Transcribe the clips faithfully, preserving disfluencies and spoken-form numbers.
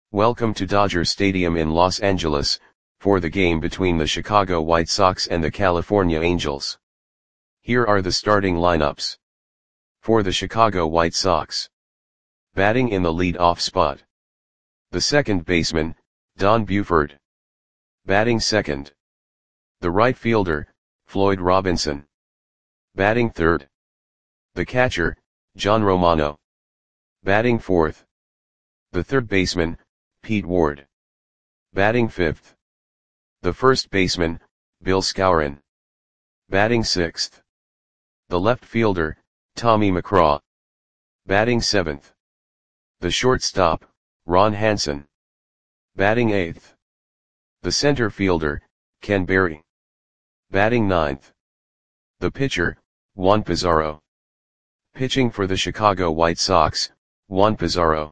Welcome to Dodger Stadium in Los Angeles, for the game between the Chicago White Sox and the California Angels. Here are the starting lineups. For the Chicago White Sox. Batting in the lead-off spot. The second baseman, Don Buford. Batting second. The right fielder, Floyd Robinson. Batting third. The catcher, John Romano. Batting fourth. The third baseman, Pete Ward. Batting fifth. The first baseman, Bill Skowron. Batting sixth. The left fielder, Tommy McCraw. Batting seventh. The shortstop, Ron Hansen. Batting eighth. The center fielder, Ken Berry. Batting ninth. The pitcher, Juan Pizarro. Pitching for the Chicago White Sox, Juan Pizarro.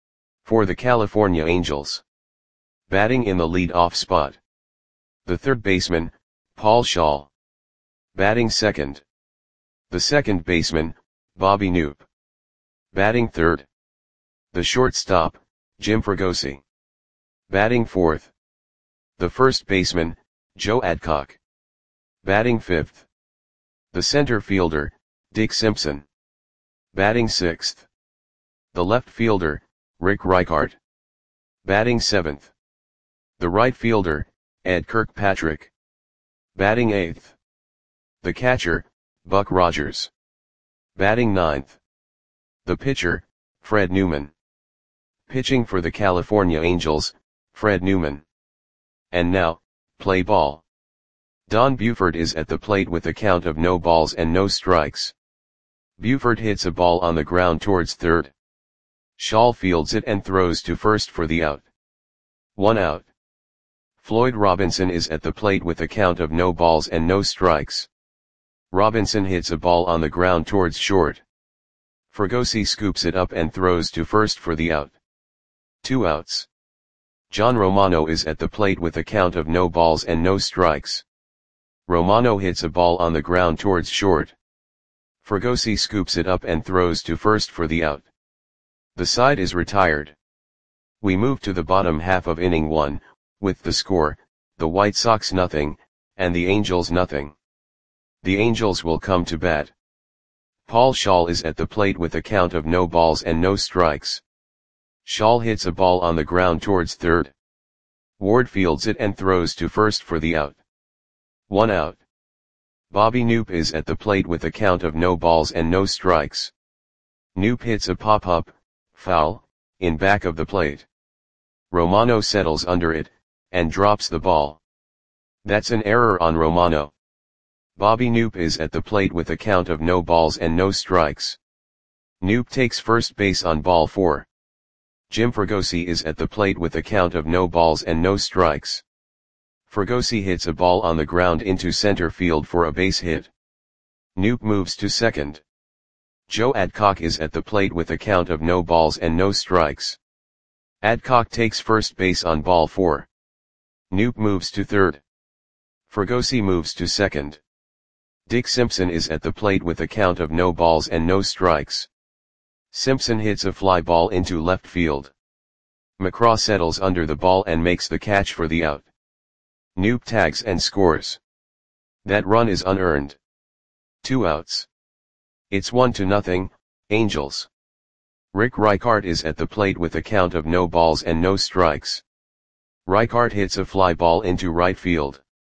For the California Angels. Batting in the lead-off spot. The third baseman, Paul Schaal. Batting second. The second baseman, Bobby Knoop. Batting third. The shortstop, Jim Fregosi. Batting fourth. The first baseman, Joe Adcock. Batting fifth. The center fielder, Dick Simpson. Batting sixth. The left fielder, Rick Reichart. Batting seventh. The right fielder, Ed Kirkpatrick. Batting eighth. The catcher, Buck Rogers. Batting ninth. The pitcher, Fred Newman. Pitching for the California Angels, Fred Newman. And now, play ball. Don Buford is at the plate with a count of no balls and no strikes. Buford hits a ball on the ground towards third. Schaal fields it and throws to first for the out. One out. Floyd Robinson is at the plate with a count of no balls and no strikes. Robinson hits a ball on the ground towards short. Fregosi scoops it up and throws to first for the out. Two outs. John Romano is at the plate with a count of no balls and no strikes. Romano hits a ball on the ground towards short. Fregosi scoops it up and throws to first for the out. The side is retired. We move to the bottom half of inning one, with the score, the White Sox nothing, and the Angels nothing. The Angels will come to bat. Paul Schaal is at the plate with a count of no balls and no strikes. Schaal hits a ball on the ground towards third. Ward fields it and throws to first for the out. One out. Bobby Knoop is at the plate with a count of no balls and no strikes. Knoop hits a pop-up, foul, in back of the plate. Romano settles under it, and drops the ball. That's an error on Romano. Bobby Knoop is at the plate with a count of no balls and no strikes. Knoop takes first base on ball four. Jim Fregosi is at the plate with a count of no balls and no strikes. Fregosi hits a ball on the ground into center field for a base hit. Knoop moves to second. Joe Adcock is at the plate with a count of no balls and no strikes. Adcock takes first base on ball four. Knoop moves to third. Fregosi moves to second. Dick Simpson is at the plate with a count of no balls and no strikes. Simpson hits a fly ball into left field. McCraw settles under the ball and makes the catch for the out. Knoop tags and scores. That run is unearned. Two outs. It's one to nothing, Angels. Rick Reichart is at the plate with a count of no balls and no strikes. Reichart hits a fly ball into right field.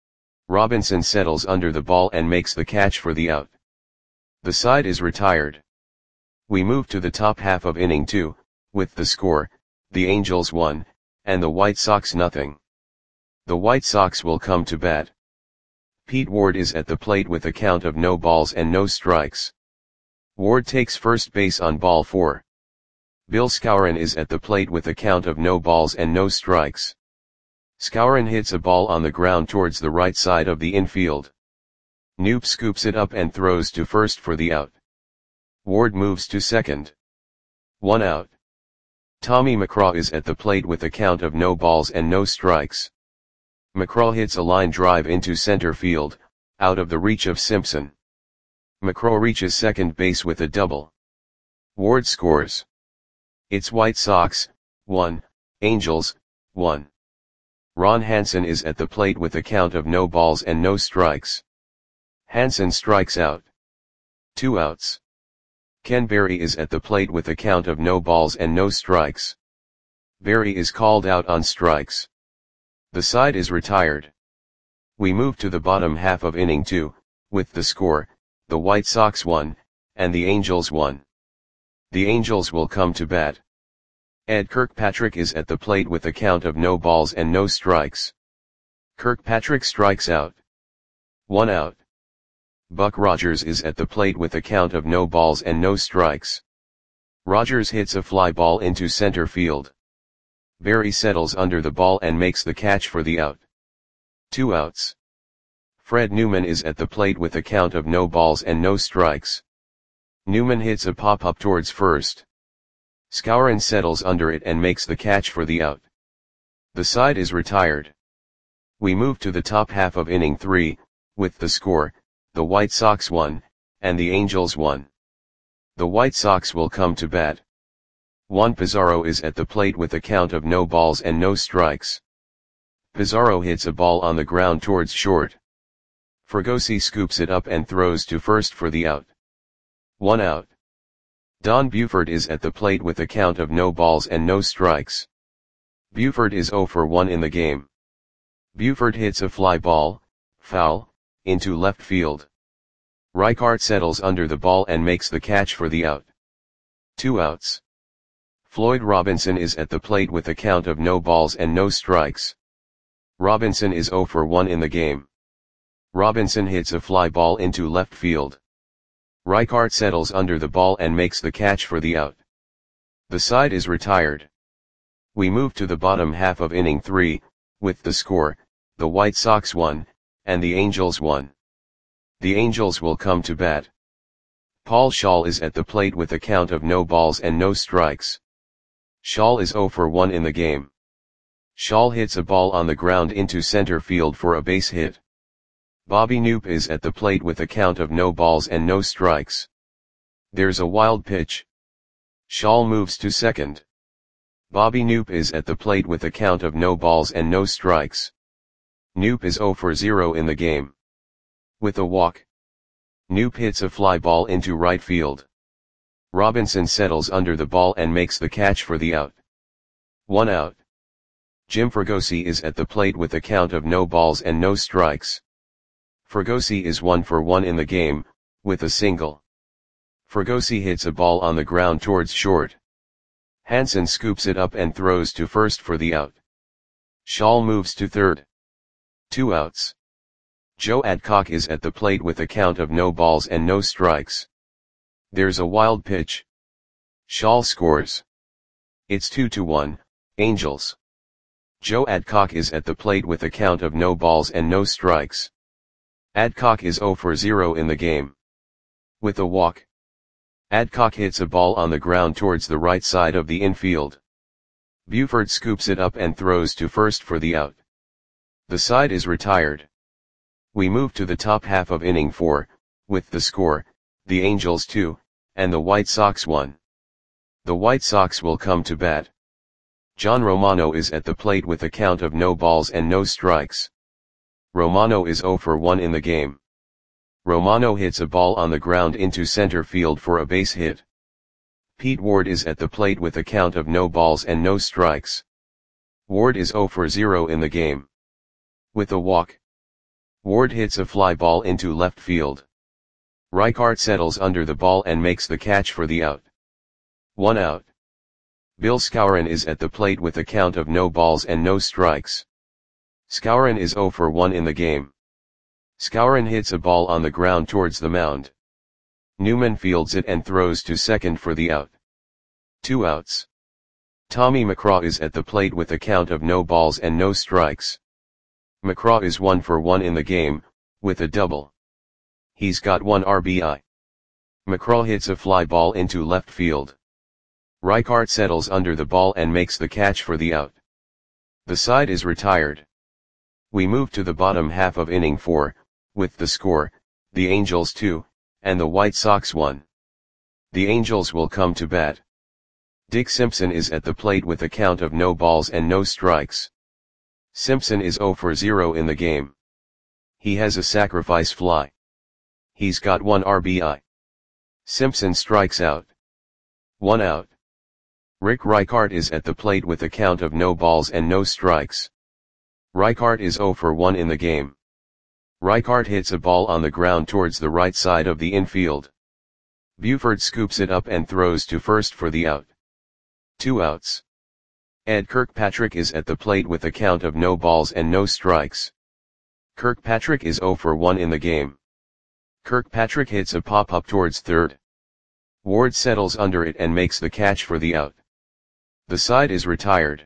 Robinson settles under the ball and makes the catch for the out. The side is retired. We move to the top half of inning two, with the score, the Angels one, and the White Sox nothing. The White Sox will come to bat. Pete Ward is at the plate with a count of no balls and no strikes. Ward takes first base on ball four. Bill Skowron is at the plate with a count of no balls and no strikes. Skowron hits a ball on the ground towards the right side of the infield. Knoop scoops it up and throws to first for the out. Ward moves to second. One out. Tommy McCraw is at the plate with a count of no balls and no strikes. McCraw hits a line drive into center field, out of the reach of Simpson. McCraw reaches second base with a double. Ward scores. It's White Sox, one, Angels, one. Ron Hansen is at the plate with a count of no balls and no strikes. Hansen strikes out. Two outs. Ken Berry is at the plate with a count of no balls and no strikes. Berry is called out on strikes. The side is retired. We move to the bottom half of inning two, with the score, the White Sox won, and the Angels won. The Angels will come to bat. Ed Kirkpatrick is at the plate with a count of no balls and no strikes. Kirkpatrick strikes out. One out. Buck Rogers is at the plate with a count of no balls and no strikes. Rogers hits a fly ball into center field. Berry settles under the ball and makes the catch for the out. Two outs. Fred Newman is at the plate with a count of no balls and no strikes. Newman hits a pop-up towards first. Skowron settles under it and makes the catch for the out. The side is retired. We move to the top half of inning three, with the score, the White Sox won, and the Angels won. The White Sox will come to bat. Juan Pizarro is at the plate with a count of no balls and no strikes. Pizarro hits a ball on the ground towards short. Fregosi scoops it up and throws to first for the out. One out. Don Buford is at the plate with a count of no balls and no strikes. Buford is oh for one in the game. Buford hits a fly ball, foul, into left field. Reichart settles under the ball and makes the catch for the out. Two outs. Floyd Robinson is at the plate with a count of no balls and no strikes. Robinson is oh for one in the game. Robinson hits a fly ball into left field. Reichart settles under the ball and makes the catch for the out. The side is retired. We move to the bottom half of inning three, with the score, the White Sox won, and the Angels won. The Angels will come to bat. Paul Schaal is at the plate with a count of no balls and no strikes. Schaal is oh for one in the game. Schaal hits a ball on the ground into center field for a base hit. Bobby Knoop is at the plate with a count of no balls and no strikes. There's a wild pitch. Schaal moves to second. Bobby Knoop is at the plate with a count of no balls and no strikes. Knoop is oh for zero in the game. With a walk. Knoop hits a fly ball into right field. Robinson settles under the ball and makes the catch for the out. One out. Jim Fregosi is at the plate with a count of no balls and no strikes. Fregosi is one for one in the game, with a single. Fregosi hits a ball on the ground towards short. Hansen scoops it up and throws to first for the out. Schaal moves to third. Two outs. Joe Adcock is at the plate with a count of no balls and no strikes. There's a wild pitch. Schaal scores. It's two to one, Angels. Joe Adcock is at the plate with a count of no balls and no strikes. Adcock is oh for zero in the game. With a walk. Adcock hits a ball on the ground towards the right side of the infield. Buford scoops it up and throws to first for the out. The side is retired. We move to the top half of inning four, with the score, the Angels two, and the White Sox one. The White Sox will come to bat. John Romano is at the plate with a count of no balls and no strikes. Romano is oh for one in the game. Romano hits a ball on the ground into center field for a base hit. Pete Ward is at the plate with a count of no balls and no strikes. Ward is oh for zero in the game. With a walk. Ward hits a fly ball into left field. Reichart settles under the ball and makes the catch for the out. One out. Bill Skowron is at the plate with a count of no balls and no strikes. Skowron is oh for one in the game. Skowron hits a ball on the ground towards the mound. Newman fields it and throws to second for the out. Two outs. Tommy McCraw is at the plate with a count of no balls and no strikes. McCraw is one for one in the game, with a double. He's got one R B I. McCraw hits a fly ball into left field. Reichart settles under the ball and makes the catch for the out. The side is retired. We move to the bottom half of inning four, with the score, the Angels two, and the White Sox one. The Angels will come to bat. Dick Simpson is at the plate with a count of no balls and no strikes. Simpson is zero for zero in the game. He has a sacrifice fly. He's got one R B I. Simpson strikes out. One out. Rick Reichart is at the plate with a count of no balls and no strikes. Reichart is zero for one in the game. Reichart hits a ball on the ground towards the right side of the infield. Buford scoops it up and throws to first for the out. Two outs. Ed Kirkpatrick is at the plate with a count of no balls and no strikes. Kirkpatrick is zero for one in the game. Kirkpatrick hits a pop-up towards third. Ward settles under it and makes the catch for the out. The side is retired.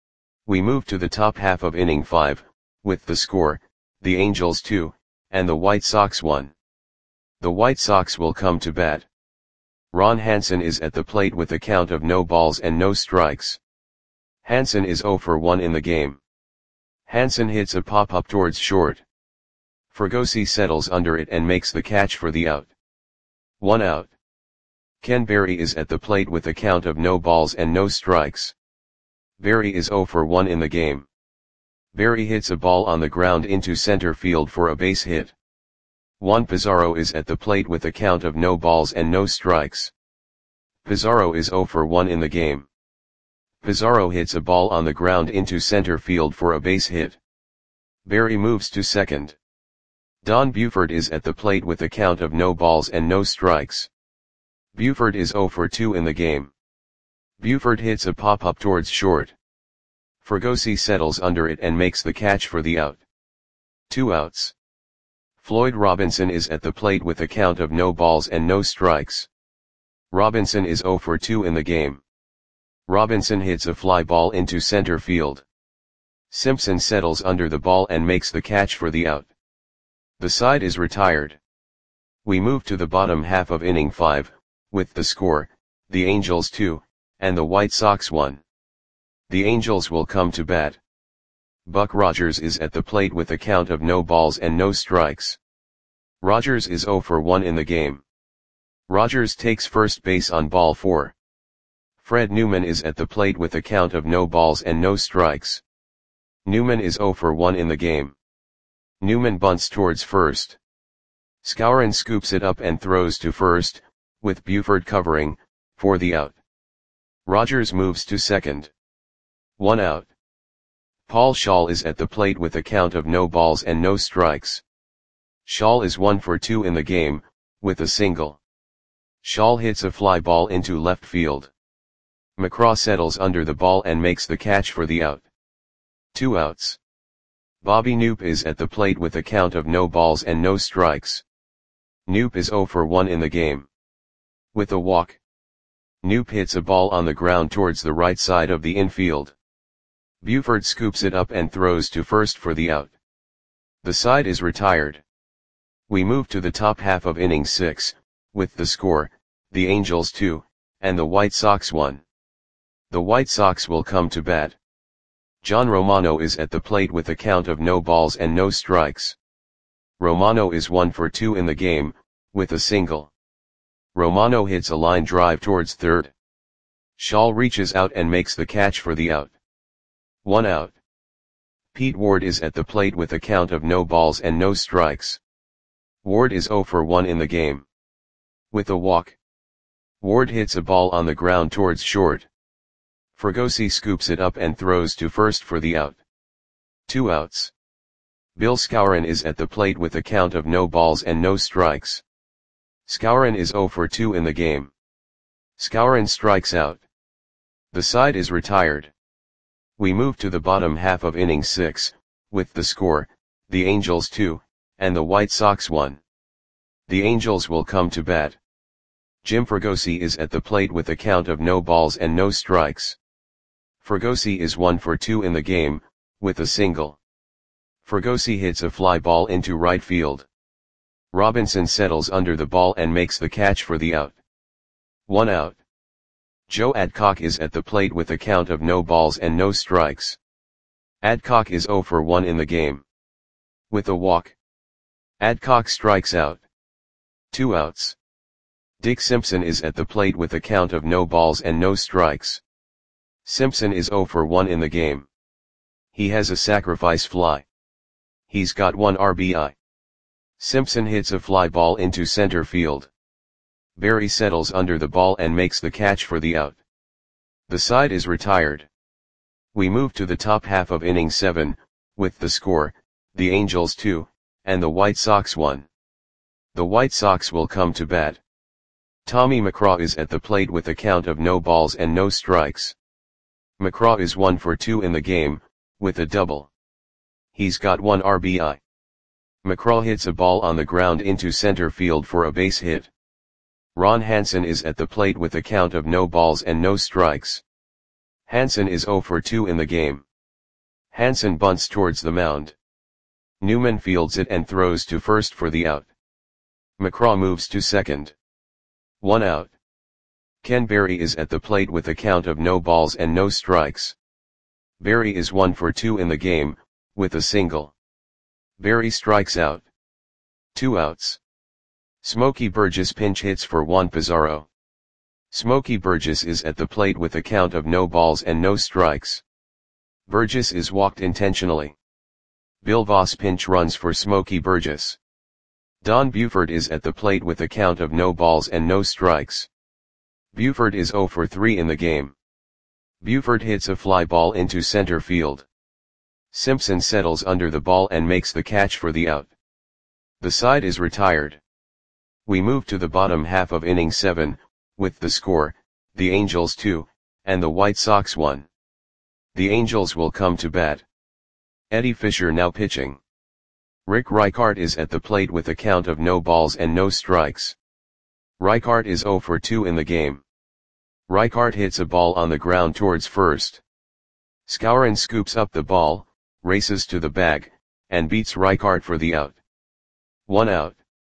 We move to the top half of inning five, with the score, the Angels two, and the White Sox one. The White Sox will come to bat. Ron Hansen is at the plate with a count of no balls and no strikes. Hansen is zero for one in the game. Hansen hits a pop-up towards short. Fregosi settles under it and makes the catch for the out. One out. Ken Berry is at the plate with a count of no balls and no strikes. Berry is zero for one in the game. Berry hits a ball on the ground into center field for a base hit. Juan Pizarro is at the plate with a count of no balls and no strikes. Pizarro is zero for one in the game. Pizarro hits a ball on the ground into center field for a base hit. Berry moves to second. Don Buford is at the plate with a count of no balls and no strikes. Buford is zero for two in the game. Buford hits a pop-up towards short. Fregosi settles under it and makes the catch for the out. Two outs. Floyd Robinson is at the plate with a count of no balls and no strikes. Robinson is zero for two in the game. Robinson hits a fly ball into center field. Simpson settles under the ball and makes the catch for the out. The side is retired. We move to the bottom half of inning five, with the score, the Angels two, and the White Sox one. The Angels will come to bat. Buck Rogers is at the plate with a count of no balls and no strikes. Rogers is zero for one in the game. Rogers takes first base on ball four. Fred Newman is at the plate with a count of no balls and no strikes. Newman is zero for one in the game. Newman bunts towards first. Skowron scoops it up and throws to first, with Buford covering, for the out. Rogers moves to second. One out. Paul Schaal is at the plate with a count of no balls and no strikes. Schaal is one for two in the game, with a single. Schaal hits a fly ball into left field. McCraw settles under the ball and makes the catch for the out. Two outs. Bobby Knoop is at the plate with a count of no balls and no strikes. Knoop is zero for one in the game. With a walk. Knoop hits a ball on the ground towards the right side of the infield. Buford scoops it up and throws to first for the out. The side is retired. We move to the top half of inning six, with the score, the Angels two, and the White Sox one. The White Sox will come to bat. John Romano is at the plate with a count of no balls and no strikes. Romano is one for two in the game, with a single. Romano hits a line drive towards third. Schaal reaches out and makes the catch for the out. One out. Pete Ward is at the plate with a count of no balls and no strikes. Ward is zero for one in the game. With a walk. Ward hits a ball on the ground towards short. Fregosi scoops it up and throws to first for the out. Two outs. Bill Skowron is at the plate with a count of no balls and no strikes. Skowron is zero for two in the game. Skowron strikes out. The side is retired. We move to the bottom half of inning six, with the score, the Angels two, and the White Sox one. The Angels will come to bat. Jim Fregosi is at the plate with a count of no balls and no strikes. Fregosi is one for two in the game, with a single. Fregosi hits a fly ball into right field. Robinson settles under the ball and makes the catch for the out. One out. Joe Adcock is at the plate with a count of no balls and no strikes. Adcock is zero for one in the game. With a walk. Adcock strikes out. Two outs. Dick Simpson is at the plate with a count of no balls and no strikes. Simpson is oh for one in the game. He has a sacrifice fly. He's got one R B I. Simpson hits a fly ball into center field. Berry settles under the ball and makes the catch for the out. The side is retired. We move to the top half of inning seven, with the score, the Angels two, and the White Sox one. The White Sox will come to bat. Tommy McGraw is at the plate with a count of no balls and no strikes. McGraw is one for two in the game, with a double. He's got one R B I. McGraw hits a ball on the ground into center field for a base hit. Ron Hansen is at the plate with a count of no balls and no strikes. Hansen is oh for two in the game. Hansen bunts towards the mound. Newman fields it and throws to first for the out. McGraw moves to second. One out. Ken Berry is at the plate with a count of no balls and no strikes. Berry is one for two in the game, with a single. Berry strikes out. Two outs. Smokey Burgess pinch hits for Juan Pizarro. Smokey Burgess is at the plate with a count of no balls and no strikes. Burgess is walked intentionally. Bill Voss pinch runs for Smokey Burgess. Don Buford is at the plate with a count of no balls and no strikes. Buford is oh for three in the game. Buford hits a fly ball into center field. Simpson settles under the ball and makes the catch for the out. The side is retired. We move to the bottom half of inning seven, with the score, the Angels two, and the White Sox one. The Angels will come to bat. Eddie Fisher now pitching. Rick Reichart is at the plate with a count of no balls and no strikes. Reichart is oh for two in the game. Reichart hits a ball on the ground towards first. Skowron scoops up the ball, races to the bag, and beats Reichart for the out. One out.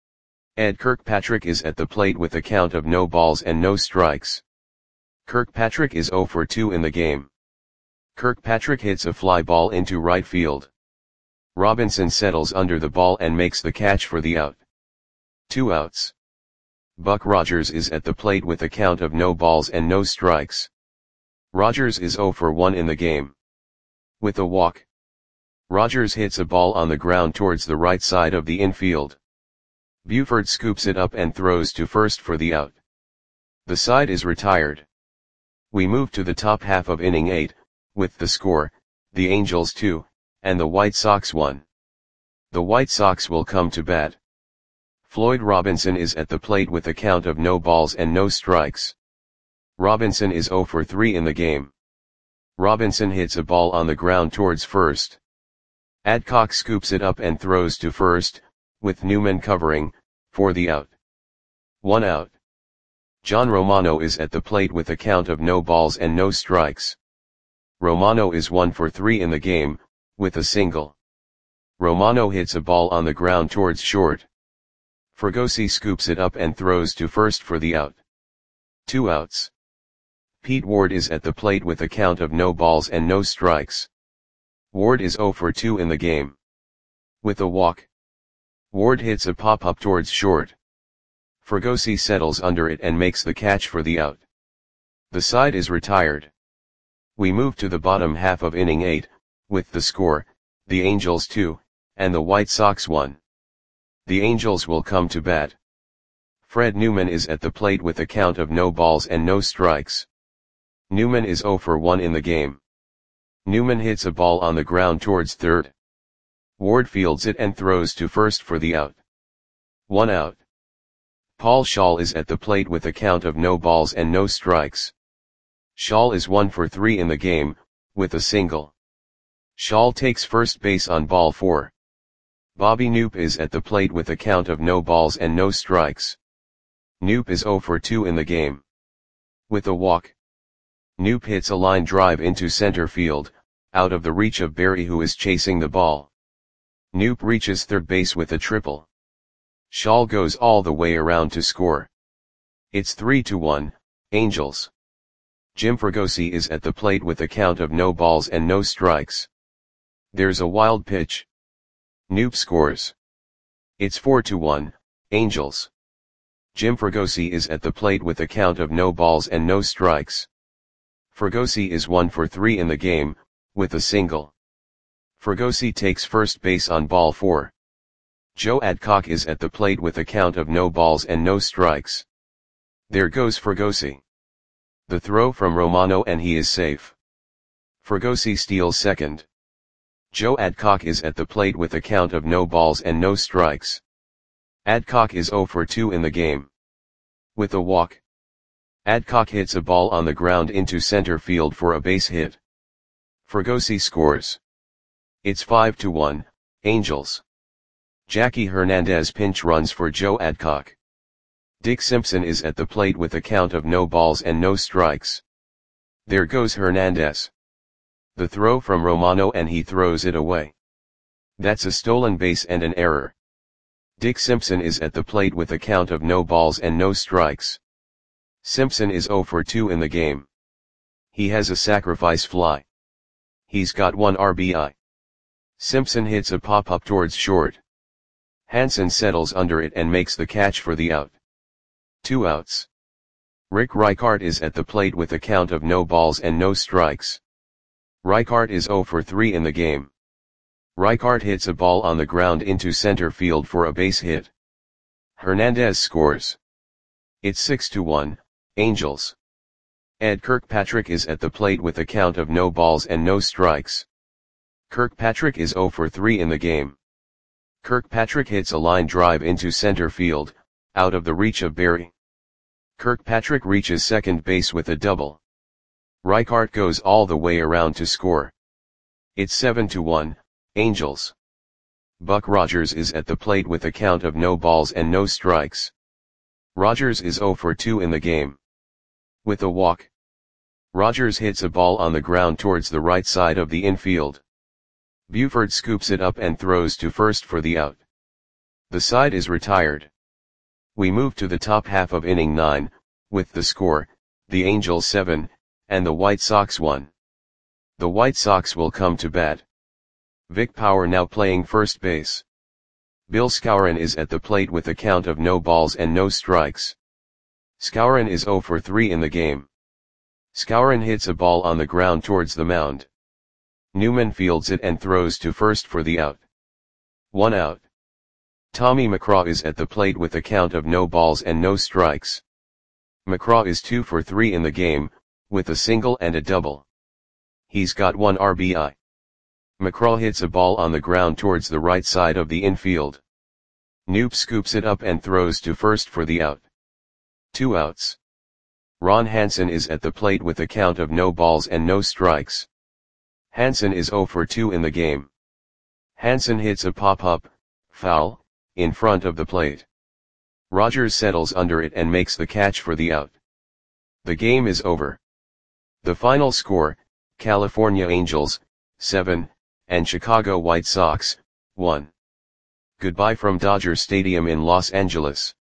Ed Kirkpatrick is at the plate with a count of no balls and no strikes. Kirkpatrick is oh for two in the game. Kirkpatrick hits a fly ball into right field. Robinson settles under the ball and makes the catch for the out. Two outs. Buck Rogers is at the plate with a count of no balls and no strikes. Rogers is oh for one in the game. With a walk. Rogers hits a ball on the ground towards the right side of the infield. Buford scoops it up and throws to first for the out. The side is retired. We move to the top half of inning eight, with the score, the Angels two, and the White Sox one. The White Sox will come to bat. Floyd Robinson is at the plate with a count of no balls and no strikes. Robinson is oh for three in the game. Robinson hits a ball on the ground towards first. Adcock scoops it up and throws to first, with Newman covering, for the out. One out. John Romano is at the plate with a count of no balls and no strikes. Romano is one for three in the game, with a single. Romano hits a ball on the ground towards short. Fregosi scoops it up and throws to first for the out. Two outs. Pete Ward is at the plate with a count of no balls and no strikes. Ward is oh for two in the game. With a walk. Ward hits a pop-up towards short. Fregosi settles under it and makes the catch for the out. The side is retired. We move to the bottom half of inning eight, with the score, the Angels two, and the White Sox one. The Angels will come to bat. Fred Newman is at the plate with a count of no balls and no strikes. Newman is oh for one in the game. Newman hits a ball on the ground towards third. Ward fields it and throws to first for the out. One out. Paul Schall is at the plate with a count of no balls and no strikes. Schall is one for three in the game, with a single. Schall takes first base on ball four. Bobby Knoop is at the plate with a count of no balls and no strikes. Knoop is oh for two in the game. With a walk. Knoop hits a line drive into center field, out of the reach of Berry, who is chasing the ball. Knoop reaches third base with a triple. Schall goes all the way around to score. It's three to one, Angels. Jim Fregosi is at the plate with a count of no balls and no strikes. There's a wild pitch. Knoop scores. It's four to one, Angels. Jim Fregosi is at the plate with a count of no balls and no strikes. Fregosi is one for three in the game, with a single. Fregosi takes first base on ball four. Joe Adcock is at the plate with a count of no balls and no strikes. There goes Fregosi. The throw from Romano and he is safe. Fregosi steals second. Joe Adcock is at the plate with a count of no balls and no strikes. Adcock is zero for two in the game. With a walk, Adcock hits a ball on the ground into center field for a base hit. Fregosi scores. It's five to one, Angels. Jackie Hernandez pinch runs for Joe Adcock. Dick Simpson is at the plate with a count of no balls and no strikes. There goes Hernandez. The throw from Romano and he throws it away. That's a stolen base and an error. Dick Simpson is at the plate with a count of no balls and no strikes. Simpson is zero for two in the game. He has a sacrifice fly. He's got one R B I. Simpson hits a pop-up towards short. Hansen settles under it and makes the catch for the out. Two outs. Rick Reichart is at the plate with a count of no balls and no strikes. Reichart is zero for three in the game. Reichart hits a ball on the ground into center field for a base hit. Hernandez scores. It's six to one, Angels. Ed Kirkpatrick is at the plate with a count of no balls and no strikes. Kirkpatrick is zero for three in the game. Kirkpatrick hits a line drive into center field, out of the reach of Berry. Kirkpatrick reaches second base with a double. Reichart goes all the way around to score. It's seven to one, Angels. Buck Rogers is at the plate with a count of no balls and no strikes. Rogers is zero for two in the game. With a walk, Rogers hits a ball on the ground towards the right side of the infield. Buford scoops it up and throws to first for the out. The side is retired. We move to the top half of inning nine, with the score, the Angels seven, and the White Sox one. The White Sox will come to bat. Vic Power now playing first base. Bill Skowron is at the plate with a count of no balls and no strikes. Skowron is zero for three in the game. Skowron hits a ball on the ground towards the mound. Newman fields it and throws to first for the out. One out. Tommy McCraw is at the plate with a count of no balls and no strikes. McCraw is two for three in the game, with a single and a double. He's got one R B I. McCraw hits a ball on the ground towards the right side of the infield. Knoop scoops it up and throws to first for the out. Two outs. Ron Hansen is at the plate with a count of no balls and no strikes. Hansen is zero for two in the game. Hansen hits a pop-up, foul, in front of the plate. Rogers settles under it and makes the catch for the out. The game is over. The final score, California Angels, seven, and Chicago White Sox, one. Goodbye from Dodger Stadium in Los Angeles.